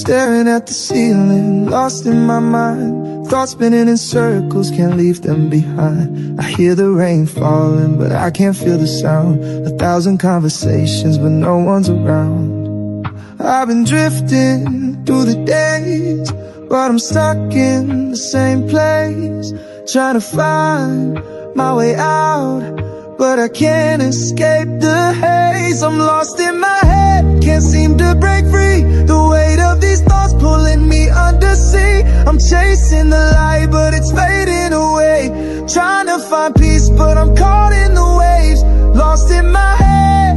staring at the ceiling, lost in my mind. Thoughts spinning in circles, can't leave them behind. I hear the rain falling, but I can't feel the sound. 1,000 conversations, but no one's around. I've been drifting through the days, but I'm stuck in the same place, trying to find my way out, but I can't escape the haze. I'm lost in my head, can't seem to break free. The weight of these thoughts pulling me under sea. I'm chasing the light, but it's fading away. Trying to find peace, but I'm caught in the waves. Lost in my head,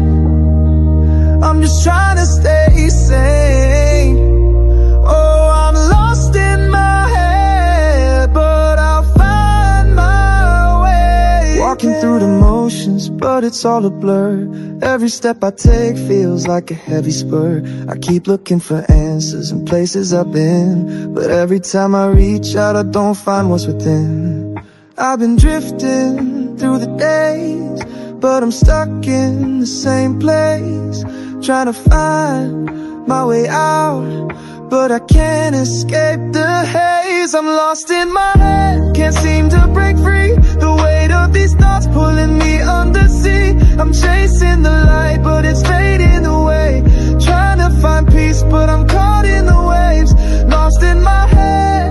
I'm just trying to stay sane. Oh, I'm lost in my head, but I'll find my way. Walking through the motions, but it's all a blur. Every step I take feels like a heavy spur. I keep looking for answers in places I've been, but every time I reach out, I don't find what's within. I've been drifting through the days, but I'm stuck in the same place, trying to find my way out, but I can't escape the haze. I'm lost in my head, can't seem to break free. The weight of these thoughts pulling me under sea. I'm chasing the light, but it's fading away. Trying to find peace, but I'm caught in the waves. Lost in my head,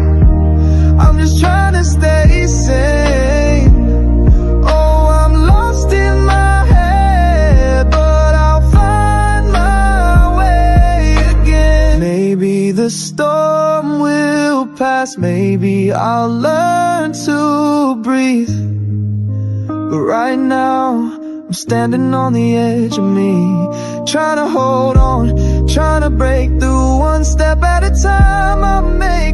I'm just trying to stay sane. Oh, I'm lost in my head, but I'll find my way again. Maybe the storm will pass, maybe I'll learn to breathe, but right now I'm standing on the edge of me, trying to hold on, trying to break through one step at a time. I may